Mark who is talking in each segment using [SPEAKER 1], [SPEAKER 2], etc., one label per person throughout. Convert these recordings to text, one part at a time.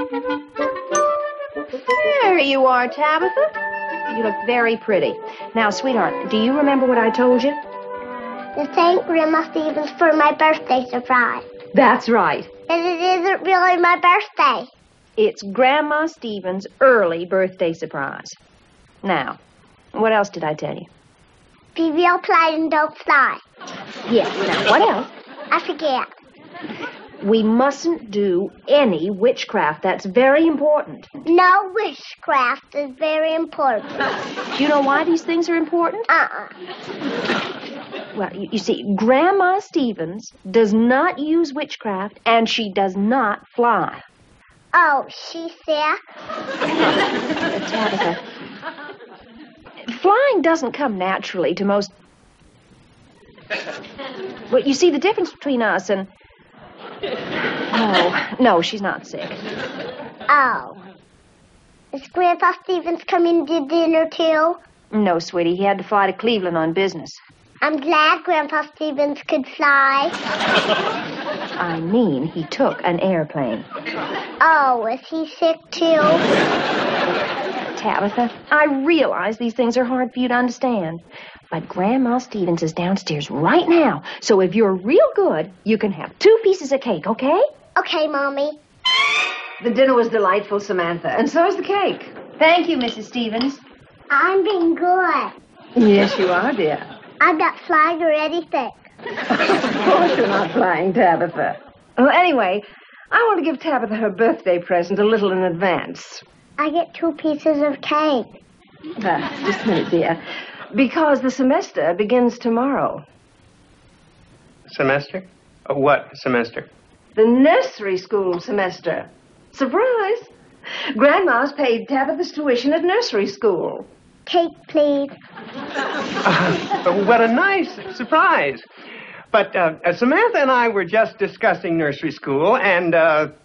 [SPEAKER 1] There you are, Tabitha. You look very pretty. Now, sweetheart, do you remember what I told you?
[SPEAKER 2] To thank Grandma Stevens for my birthday surprise.
[SPEAKER 1] That's right.
[SPEAKER 2] And it isn't really my birthday.
[SPEAKER 1] It's Grandma Stevens' early birthday surprise. Now, what else did I tell you?
[SPEAKER 2] Be real polite and don't fly.
[SPEAKER 1] Yes, now what else?
[SPEAKER 2] I forget.
[SPEAKER 1] We mustn't do any witchcraft. That's very important.
[SPEAKER 2] No witchcraft is very important.
[SPEAKER 1] Do you know why these things are important? Well, you see, Grandma Stevens does not use witchcraft, and she does not fly.
[SPEAKER 2] Oh, she's there?
[SPEAKER 1] Tabitha, flying doesn't come naturally to most... Well, you see, the difference between us and... Oh, no, she's not sick.
[SPEAKER 2] Oh. Is Grandpa Stevens coming to dinner, too?
[SPEAKER 1] No, sweetie, he had to fly to Cleveland on business.
[SPEAKER 2] I'm glad Grandpa Stevens could fly.
[SPEAKER 1] I mean, he took an airplane.
[SPEAKER 2] Oh, is he sick, too?
[SPEAKER 1] Tabitha, I realize these things are hard for you to understand. But Grandma Stevens is downstairs right now. So if you're real good, you can have 2 pieces of cake, okay?
[SPEAKER 2] Okay, Mommy.
[SPEAKER 3] The dinner was delightful, Samantha, and so is the cake.
[SPEAKER 1] Thank you, Mrs. Stevens.
[SPEAKER 2] I'm being good.
[SPEAKER 3] Yes, you are, dear.
[SPEAKER 2] I'm not flying or anything.
[SPEAKER 3] Of course you're not flying, Tabitha. Well, anyway, I want to give Tabitha her birthday present a little in advance.
[SPEAKER 2] I get 2 pieces of cake.
[SPEAKER 3] Just a minute, dear. Because the semester begins tomorrow.
[SPEAKER 4] Semester? What semester?
[SPEAKER 3] The nursery school semester. Surprise! Grandma's paid Tabitha's tuition at nursery school.
[SPEAKER 2] Cake, please.
[SPEAKER 4] What a nice surprise. But Samantha and I were just discussing nursery school, and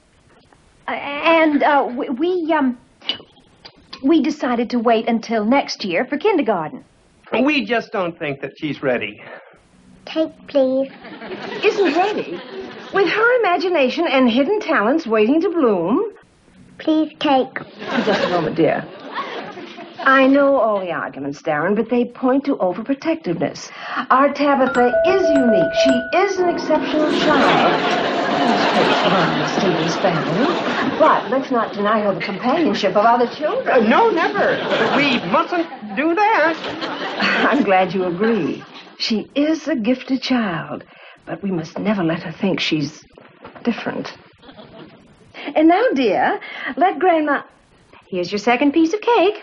[SPEAKER 1] we decided to wait until next year for kindergarten.
[SPEAKER 4] we just don't think that she's ready.
[SPEAKER 2] Cake, please.
[SPEAKER 3] Isn't ready? With her imagination and hidden talents waiting to bloom.
[SPEAKER 2] Please, cake.
[SPEAKER 3] Just a moment, dear. I know all the arguments, Darren, but they point to overprotectiveness. Our Tabitha is unique. She is an exceptional child. The Stevens family. But let's not deny her the companionship of other children.
[SPEAKER 4] No, never. We mustn't do that.
[SPEAKER 3] I'm glad you agree. She is a gifted child, but we must never let her think she's different. And now, dear, let Grandma...
[SPEAKER 1] Here's your second piece of cake.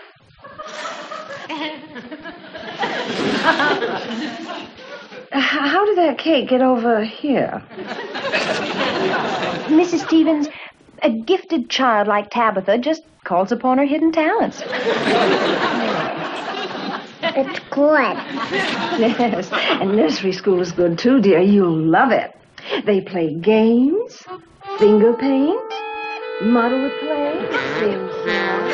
[SPEAKER 3] How did that cake get over here?
[SPEAKER 1] Mrs. Stevens, a gifted child like Tabitha just calls upon her hidden talents.
[SPEAKER 2] It's good.
[SPEAKER 3] Yes, and nursery school is good too, dear. You'll love it. They play games, finger paint, model play, sing songs.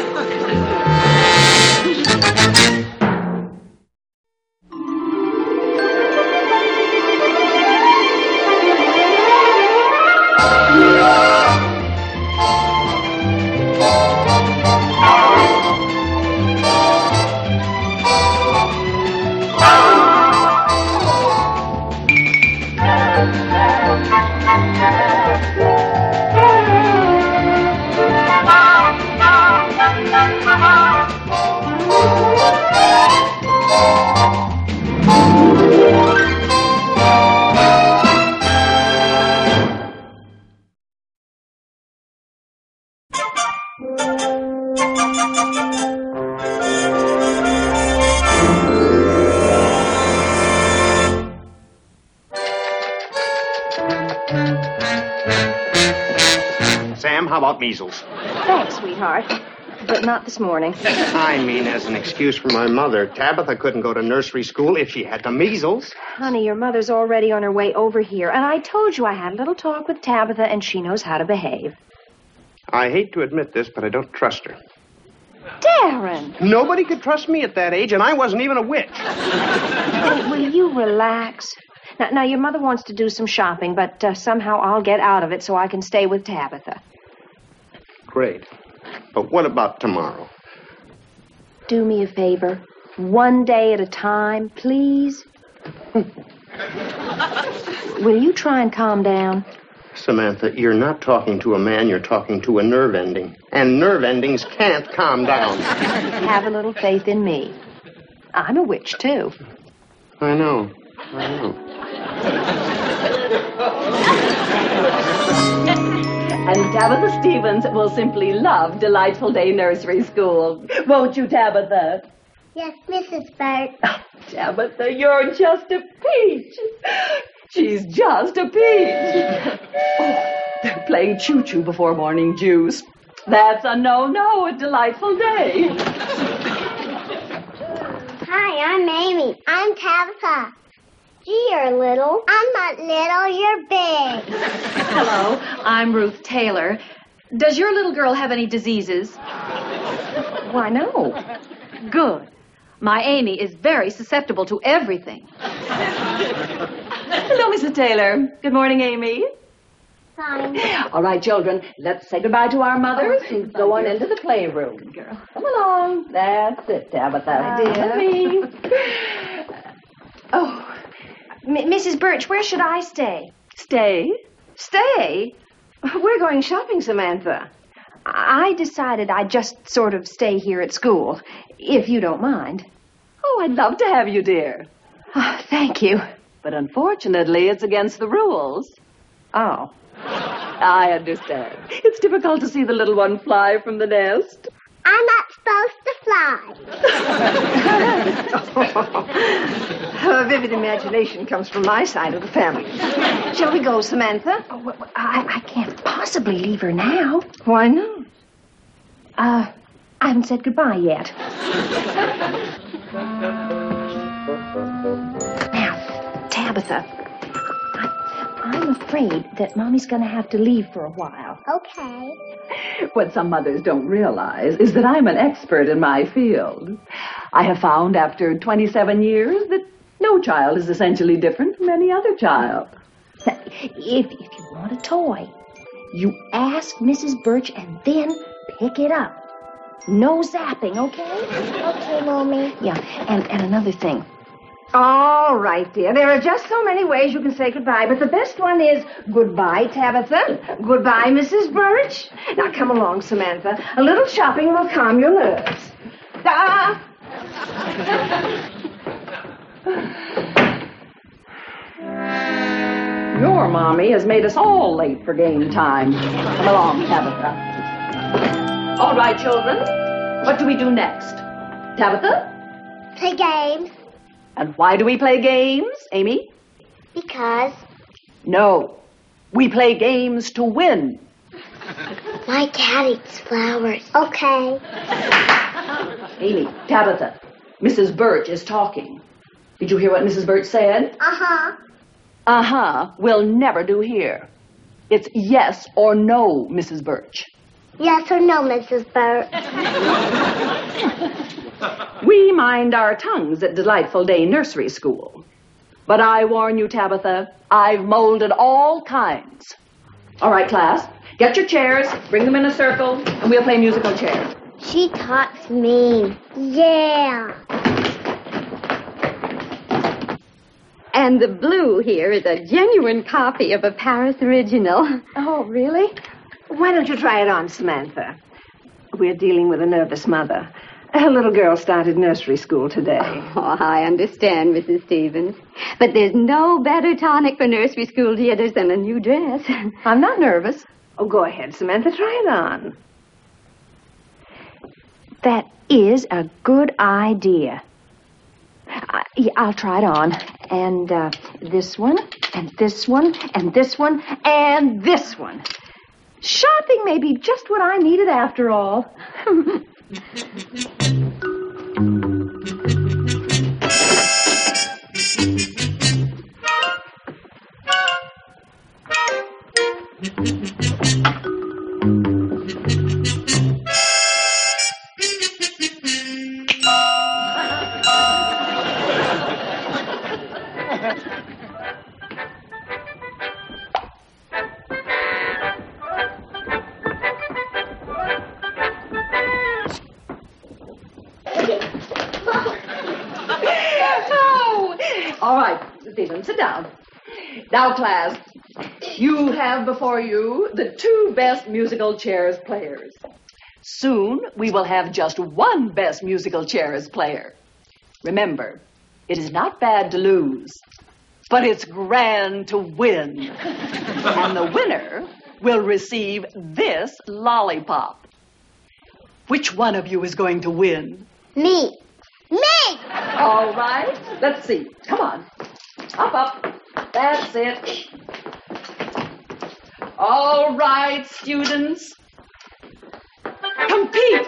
[SPEAKER 4] Sam, how about measles?
[SPEAKER 1] Thanks, sweetheart. But not this morning.
[SPEAKER 4] I mean, as an excuse for my mother. Tabitha couldn't go to nursery school if she had the measles.
[SPEAKER 1] Honey, your mother's already on her way over here. And I told you I had a little talk with Tabitha, and she knows how to behave.
[SPEAKER 4] I hate to admit this, but I don't trust her.
[SPEAKER 1] Darren!
[SPEAKER 4] Nobody could trust me at that age, and I wasn't even a witch.
[SPEAKER 1] Oh, will you relax? Now, your mother wants to do some shopping, but somehow I'll get out of it so I can stay with Tabitha.
[SPEAKER 5] Great. But what about tomorrow?
[SPEAKER 1] Do me a favor. One day at a time, please. Will you try and calm down?
[SPEAKER 5] Samantha, you're not talking to a man, you're talking to a nerve ending. And nerve endings can't calm down.
[SPEAKER 1] Have a little faith in me. I'm a witch, too.
[SPEAKER 5] I know.
[SPEAKER 6] And Tabitha Stevens will simply love Delightful Day Nursery School. Won't you, Tabitha?
[SPEAKER 2] Yes, Mrs. Burt.
[SPEAKER 6] Oh, Tabitha, you're just a peach. She's just a peach. Oh, they're playing choo-choo before morning juice. That's a no-no at Delightful Day.
[SPEAKER 2] Hi, I'm Amy. I'm Tabitha. Gee, you're little. I'm not little, you're big.
[SPEAKER 7] Hello, I'm Ruth Taylor. Does your little girl have any diseases?
[SPEAKER 1] Why, no.
[SPEAKER 7] Good. My Amy is very susceptible to everything.
[SPEAKER 6] Hello, Mrs. Taylor. Good morning, Amy.
[SPEAKER 2] Fine.
[SPEAKER 6] All right, children, let's say goodbye to our mothers and go on into the playroom.
[SPEAKER 7] Girl.
[SPEAKER 6] Come along. That's it, Tabitha.
[SPEAKER 1] Dear.
[SPEAKER 6] Me.
[SPEAKER 1] Oh, Mrs. Birch, where should I stay?
[SPEAKER 6] Stay.
[SPEAKER 3] Stay? We're going shopping, Samantha.
[SPEAKER 1] I decided I'd just sort of stay here at school, if you don't mind.
[SPEAKER 6] Oh, I'd love to have you, dear.
[SPEAKER 1] Oh, thank you.
[SPEAKER 6] But unfortunately, it's against the rules.
[SPEAKER 1] Oh.
[SPEAKER 6] I understand. It's difficult to see the little one fly from the nest.
[SPEAKER 2] I'm not supposed to fly.
[SPEAKER 3] Her vivid imagination comes from my side of the family. Shall we go, Samantha?
[SPEAKER 1] Oh, I can't possibly leave her now.
[SPEAKER 3] Why not?
[SPEAKER 1] I haven't said goodbye yet. Now, Tabitha, I'm afraid that Mommy's going to have to leave for a while.
[SPEAKER 2] Okay.
[SPEAKER 6] What some mothers don't realize is that I'm an expert in my field. I have found after 27 years that no child is essentially different from any other child.
[SPEAKER 1] If you want a toy, you ask Mrs. Birch and then pick it up. No zapping, okay?
[SPEAKER 2] Okay, Mommy.
[SPEAKER 1] Yeah, and another thing.
[SPEAKER 3] All right, dear. There are just so many ways you can say goodbye, but the best one is goodbye, Tabitha. Goodbye, Mrs. Birch. Now, come along, Samantha. A little shopping will calm your nerves. Ah!
[SPEAKER 6] Your Mommy has made us all late for game time. Come along, Tabitha. All right, children. What do we do next? Tabitha?
[SPEAKER 2] Play games.
[SPEAKER 6] And why do we play games, Amy?
[SPEAKER 2] Because
[SPEAKER 6] No. We play games to win.
[SPEAKER 2] my cat eats flowers. Okay.
[SPEAKER 6] Amy, Tabitha, Mrs. Birch is talking. Did you hear what Mrs. Birch said?
[SPEAKER 2] Uh-huh.
[SPEAKER 6] Uh-huh will never do here. It's yes or no, Mrs. Birch.
[SPEAKER 2] Yes or no, Mrs. Burt?
[SPEAKER 6] We mind our tongues at Delightful Day Nursery School. But I warn you, Tabitha, I've molded all kinds. All right, class, get your chairs, bring them in a circle, and we'll play musical chairs.
[SPEAKER 2] She taught me. Yeah.
[SPEAKER 8] And the blue here is a genuine copy of a Paris original.
[SPEAKER 3] Oh, really? Why don't you try it on, Samantha? We're dealing with a nervous mother. Her little girl started nursery school today.
[SPEAKER 8] Oh, I understand, Mrs. Stevens. But there's no better tonic for nursery school jitters than a new dress.
[SPEAKER 1] I'm not nervous.
[SPEAKER 3] Oh, go ahead, Samantha. Try it on.
[SPEAKER 1] That is a good idea. Yeah, I'll try it on. And this one, and this one, and this one, and this one. Shopping may be just what I needed after all.
[SPEAKER 6] Sit down. Now, class, you have before you the two best musical chairs players. Soon, we will have just one best musical chairs player. Remember, it is not bad to lose, but it's grand to win. And the winner will receive this lollipop. Which one of you is going to win?
[SPEAKER 2] Me. Me!
[SPEAKER 6] All right, let's see. Come on. Up. That's it. All right, students. Compete.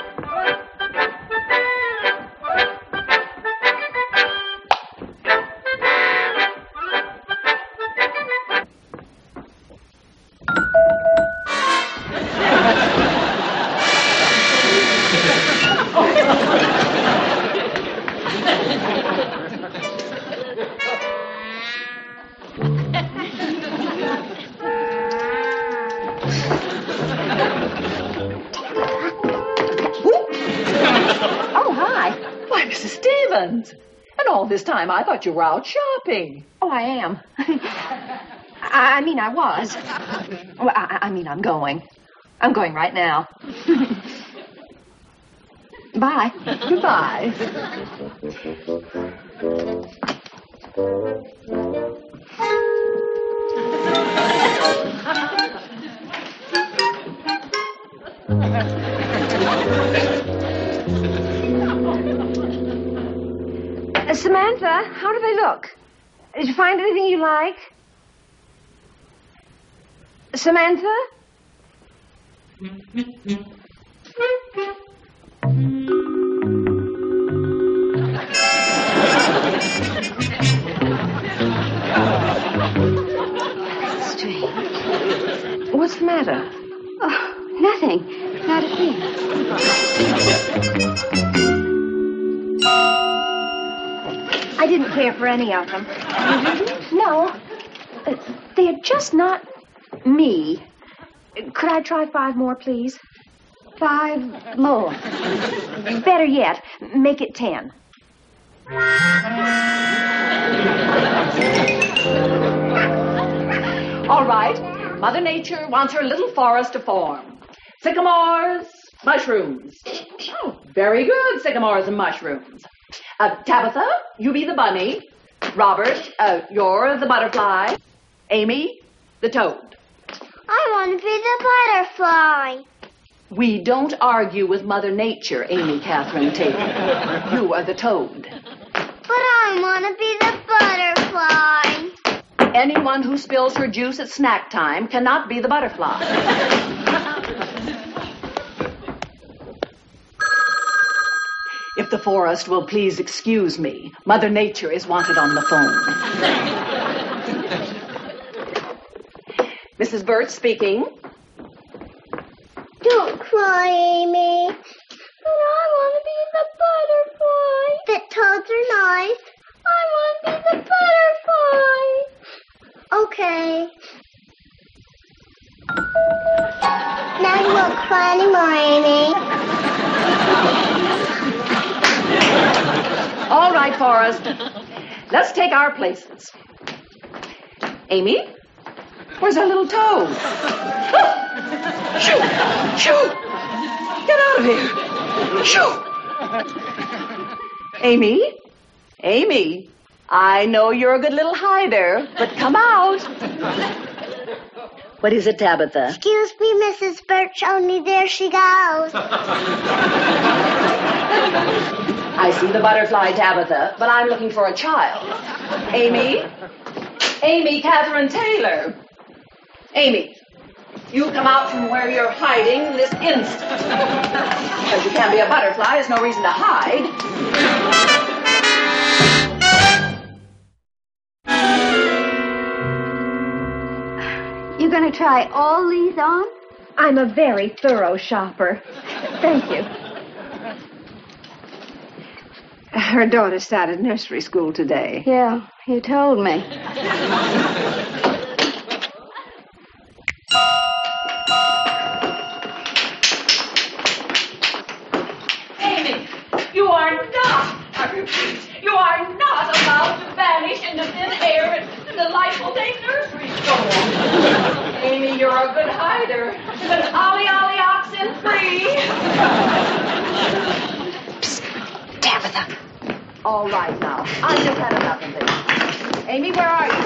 [SPEAKER 6] And all this time, I thought you were out shopping.
[SPEAKER 1] Oh, I am. I mean, I was. Well, I mean, I'm going. I'm going right now. Bye.
[SPEAKER 6] Goodbye.
[SPEAKER 3] Samantha, how do they look? Did you find anything you like? Samantha?
[SPEAKER 8] Strange.
[SPEAKER 3] What's the matter?
[SPEAKER 8] Oh, nothing. Not a thing.
[SPEAKER 1] I didn't care for any of them. No. They're just not me. Could I try 5 more, please?
[SPEAKER 8] 5 more.
[SPEAKER 1] Better yet, make it 10.
[SPEAKER 6] All right. Mother Nature wants her little forest to form. Sycamores, mushrooms. Oh, very good, sycamores and mushrooms. Tabitha, you be the bunny. Robert, you're the butterfly. Amy, the toad.
[SPEAKER 2] I want to be the butterfly.
[SPEAKER 6] We don't argue with Mother Nature, Amy Catherine Taylor. You are the toad.
[SPEAKER 2] But I want to be the butterfly.
[SPEAKER 6] Anyone who spills her juice at snack time cannot be the butterfly. If the forest will please excuse me, Mother Nature is wanted on the phone. Mrs. Burt speaking.
[SPEAKER 2] Don't cry, Amy. But I want to be the butterfly. That toads are nice. I want to be the butterfly. Okay. Now you won't cry anymore, Amy.
[SPEAKER 6] All right, Forrest. Let's take our places. Amy, where's our little toad? Shoo! Shoo! Get out of here! Shoo! Amy? Amy, I know you're a good little hider, but come out. What is it, Tabitha?
[SPEAKER 2] Excuse me, Mrs. Birch, only there she goes.
[SPEAKER 6] I see the butterfly, Tabitha, but I'm looking for a child. Amy? Amy Catherine Taylor. Amy, you come out from where you're hiding this instant. Because you can't be a butterfly, there's no reason to hide.
[SPEAKER 8] You going to try all these on?
[SPEAKER 1] I'm a very thorough shopper. Thank you.
[SPEAKER 3] Her daughter started nursery school today.
[SPEAKER 8] Yeah, you told me.
[SPEAKER 6] Amy, you are not, I repeat, you are not allowed to vanish into thin air Delightful Day Nursery School. Amy, you're a good hider. But ollie, ollie, oxen free.
[SPEAKER 1] Psst, Tabitha.
[SPEAKER 6] All right now. I just had enough of this. Amy, where are you?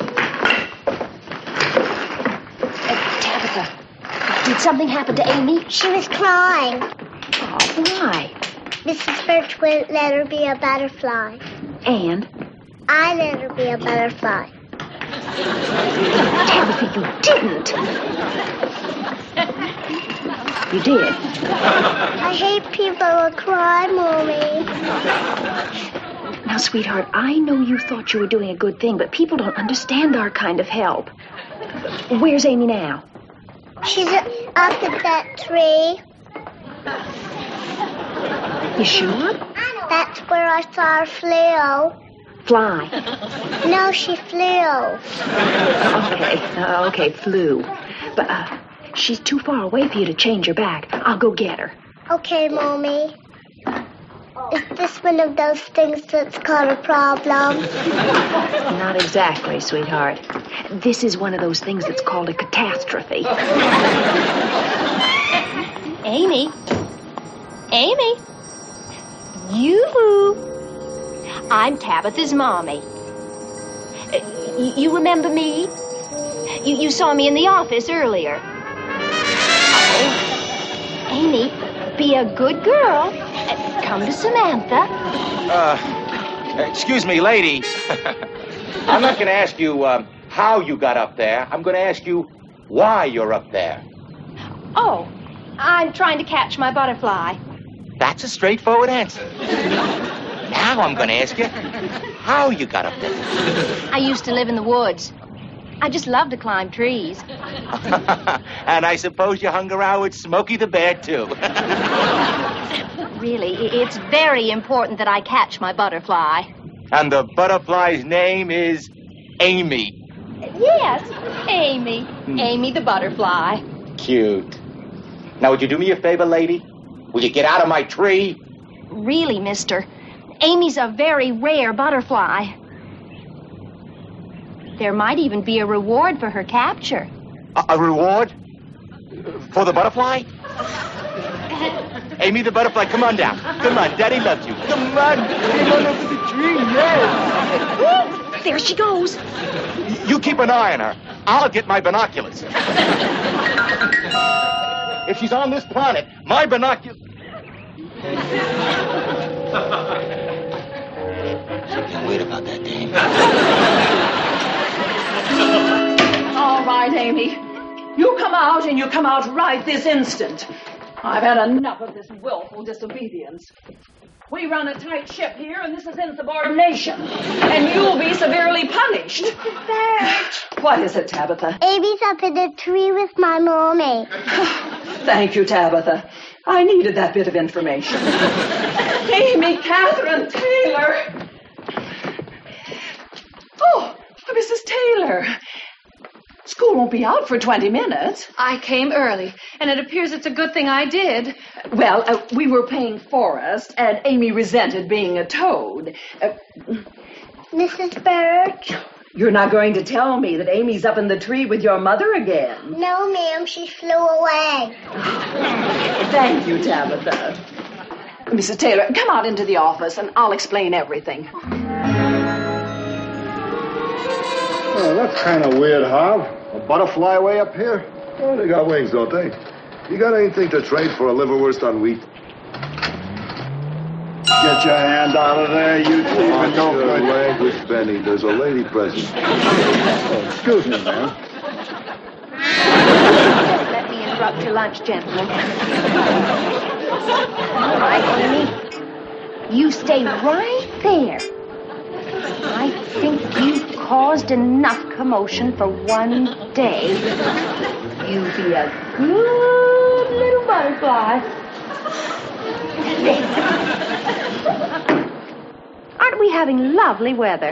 [SPEAKER 1] Tabitha, did something happen to Amy?
[SPEAKER 2] She was crying.
[SPEAKER 1] Oh, why?
[SPEAKER 2] Mrs. Birch wouldn't let her be a butterfly.
[SPEAKER 1] And?
[SPEAKER 2] I let her be a butterfly.
[SPEAKER 1] Tabitha, you didn't. You did.
[SPEAKER 2] I hate people who cry, Mommy.
[SPEAKER 1] Now, sweetheart, I know you thought you were doing a good thing, but people don't understand our kind of help. Where's Amy now?
[SPEAKER 2] She's up at that tree.
[SPEAKER 1] You sure?
[SPEAKER 2] That's where I saw her flew.
[SPEAKER 1] Fly.
[SPEAKER 2] No, she flew.
[SPEAKER 1] Okay, flew. But, she's too far away for you to change her back. I'll go get her.
[SPEAKER 2] Okay, Mommy. Is this one of those things that's called a problem?
[SPEAKER 1] Not exactly, sweetheart. This is one of those things that's called a catastrophe.
[SPEAKER 2] Amy? Amy? You? I'm Tabitha's mommy. You remember me? You saw me in the office earlier. Oh, Amy, be a good girl. Come to Samantha.
[SPEAKER 9] Excuse me, lady. I'm not going to ask you how you got up there. I'm going to ask you why you're up there.
[SPEAKER 2] Oh, I'm trying to catch my butterfly.
[SPEAKER 9] That's a straightforward answer. Now I'm going to ask you how you got up there.
[SPEAKER 2] I used to live in the woods. I just love to climb trees.
[SPEAKER 9] And I suppose you hung around with Smokey the Bear, too.
[SPEAKER 2] Really, it's very important that I catch my butterfly.
[SPEAKER 9] And the butterfly's name is Amy.
[SPEAKER 2] Yes, Amy. Amy the butterfly.
[SPEAKER 9] Cute. Now, would you do me a favor, lady? Will you get out of my tree?
[SPEAKER 2] Really, mister. Amy's a very rare butterfly. There might even be a reward for her capture.
[SPEAKER 9] A reward? For the butterfly? Amy the butterfly, come on down. Come on, Daddy loves you. Come on. Come on over the tree, yeah.
[SPEAKER 1] There she goes.
[SPEAKER 9] You keep an eye on her. I'll get my binoculars. If she's on this planet, my binoculars... Can't wait about that, Dame.
[SPEAKER 6] All right, Amy. You come out, and you come out right this instant. I've had enough of this willful disobedience. We run a tight ship here, and this is insubordination. And you'll be severely punished.
[SPEAKER 2] Mrs. Birch.
[SPEAKER 6] What is it, Tabitha?
[SPEAKER 2] Amy's up in the tree with my mommy.
[SPEAKER 6] Thank you, Tabitha. I needed that bit of information. Amy Catherine Taylor. Oh, Mrs. Taylor. School won't be out for 20 minutes.
[SPEAKER 7] I came early, and it appears it's a good thing I did.
[SPEAKER 6] Well, we were paying Forrest, and Amy resented being a toad.
[SPEAKER 2] Mrs. Birch?
[SPEAKER 6] You're not going to tell me that Amy's up in the tree with your mother again?
[SPEAKER 2] No, ma'am, she flew away.
[SPEAKER 6] Thank you, Tabitha. Mrs. Taylor, come out into the office, and I'll explain everything.
[SPEAKER 10] Oh, that's kind of weird, Harv. A butterfly way up here? Oh, they got wings, don't they? You got anything to trade for a liverwurst on wheat?
[SPEAKER 11] Get your hand out of there, you thief, and don't
[SPEAKER 10] your language, Benny. There's a lady present.
[SPEAKER 11] Oh, excuse me, ma'am.
[SPEAKER 1] Let me interrupt your lunch, gentlemen. All right, Amy. You stay right there. I think you've caused enough commotion for one day. You be a good little butterfly. Aren't we having lovely weather?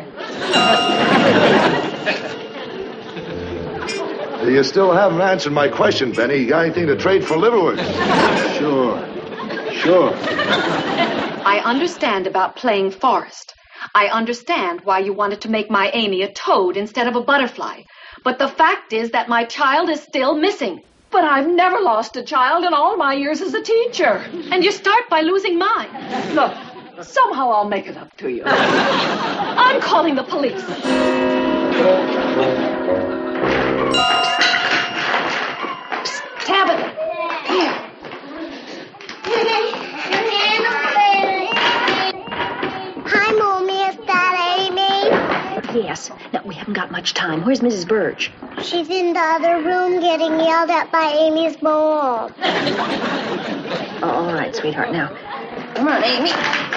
[SPEAKER 10] You still haven't answered my question, Benny. You got anything to trade for liverwurst?
[SPEAKER 11] Sure.
[SPEAKER 7] I understand about playing Forrest. I understand why you wanted to make my Amy a toad instead of a butterfly. But the fact is that my child is still missing.
[SPEAKER 6] But I've never lost a child in all my years as a teacher.
[SPEAKER 7] And you start by losing mine.
[SPEAKER 6] Look, somehow I'll make it up to you.
[SPEAKER 7] I'm calling the police.
[SPEAKER 6] Tabitha, here.
[SPEAKER 12] Hi, Mommy. Is that Amy?
[SPEAKER 1] Yes. Now, we haven't got much time. Where's Mrs. Birch?
[SPEAKER 12] She's in the other room getting yelled at by Amy's mom.
[SPEAKER 1] Oh, all right, sweetheart. Now, come on, Amy.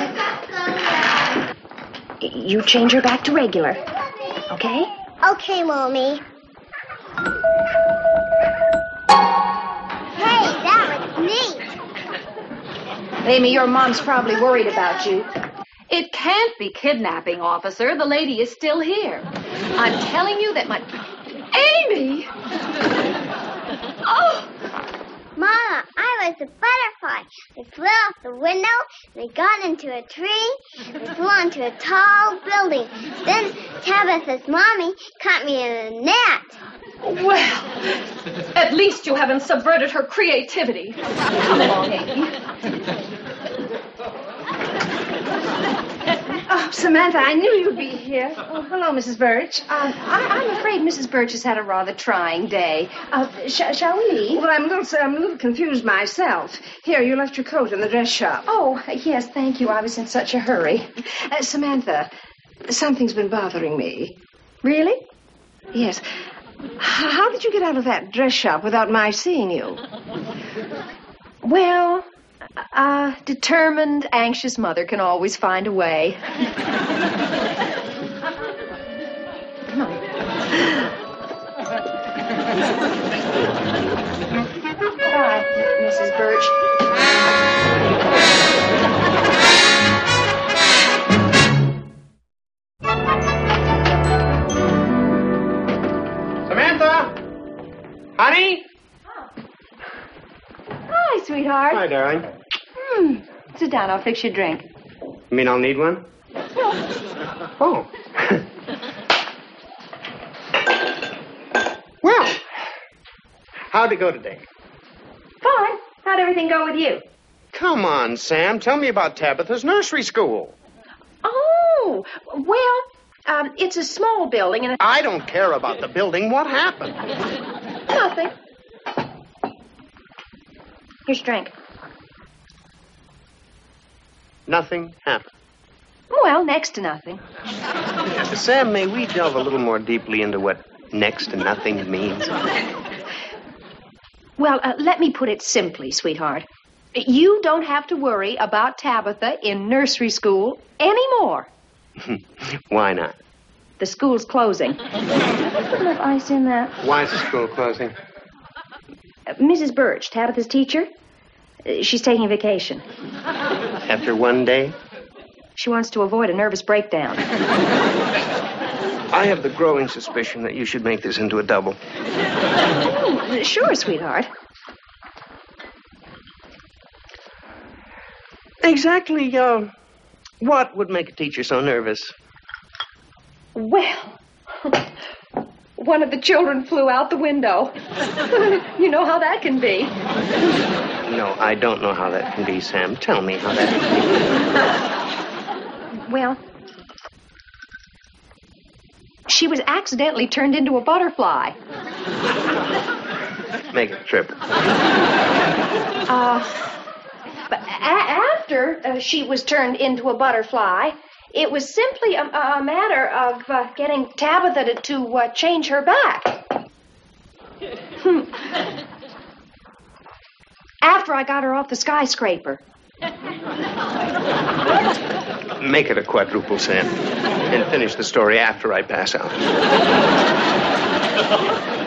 [SPEAKER 1] You change her back to regular, okay?
[SPEAKER 12] Okay, Mommy. Hey, that was neat.
[SPEAKER 1] Amy, your mom's probably worried about you.
[SPEAKER 7] It can't be kidnapping, officer. The lady is still here. I'm telling you that my... Amy! Oh!
[SPEAKER 12] Mama, I was a butterfly. We flew out the window, we got into a tree, we flew onto a tall building. Then Tabitha's mommy caught me in a net.
[SPEAKER 7] Well, at least you haven't subverted her creativity. Come along, Amy.
[SPEAKER 3] Oh, Samantha, I knew you'd be here. Oh, hello, Mrs. Birch.
[SPEAKER 1] I'm afraid Mrs. Birch has had a rather trying day. Shall we leave?
[SPEAKER 3] Well, I'm a little confused myself. Here, you left your coat in the dress shop.
[SPEAKER 1] Oh, yes, thank you. I was in such a hurry.
[SPEAKER 3] Samantha, something's been bothering me.
[SPEAKER 1] Really?
[SPEAKER 3] Yes. How did you get out of that dress shop without my seeing you?
[SPEAKER 1] Well, a determined, anxious mother can always find a way. Come on. Bye, Mrs. Birch.
[SPEAKER 4] Samantha? Honey?
[SPEAKER 1] Hi, sweetheart.
[SPEAKER 4] Hi, darling.
[SPEAKER 1] Sit down. I'll fix your drink.
[SPEAKER 4] You mean I'll need one? Oh. Well, how'd it go today?
[SPEAKER 1] Fine. How'd everything go with you?
[SPEAKER 5] Come on, Sam. Tell me about Tabitha's nursery school.
[SPEAKER 1] Oh, well, it's a small building and...
[SPEAKER 5] I don't care about the building. What happened?
[SPEAKER 1] Nothing. Here's your drink.
[SPEAKER 5] Nothing happened.
[SPEAKER 1] Well, next to nothing.
[SPEAKER 5] Sam, may we delve a little more deeply into what next to nothing means?
[SPEAKER 1] Well, let me put it simply, sweetheart. You don't have to worry about Tabitha in nursery school anymore.
[SPEAKER 5] Why not?
[SPEAKER 1] The school's closing. Put enough ice in that.
[SPEAKER 5] Why is the school closing?
[SPEAKER 1] Mrs. Birch, Tabitha's teacher, she's taking a vacation.
[SPEAKER 5] After one day?
[SPEAKER 1] She wants to avoid a nervous breakdown.
[SPEAKER 5] I have the growing suspicion that you should make this into a double.
[SPEAKER 1] Oh, sure, sweetheart.
[SPEAKER 5] Exactly, what would make a teacher so nervous?
[SPEAKER 1] Well, one of the children flew out the window. You know how that can be.
[SPEAKER 5] No, I don't know how that can be, Sam. Tell me how that can
[SPEAKER 1] be. Well, she was accidentally turned into a butterfly.
[SPEAKER 5] Make it triple.
[SPEAKER 1] But after she was turned into a butterfly, it was simply a matter of getting Tabitha to change her back. After I got her off the skyscraper.
[SPEAKER 5] Make it a quadruple, Sam. And finish the story after I pass out.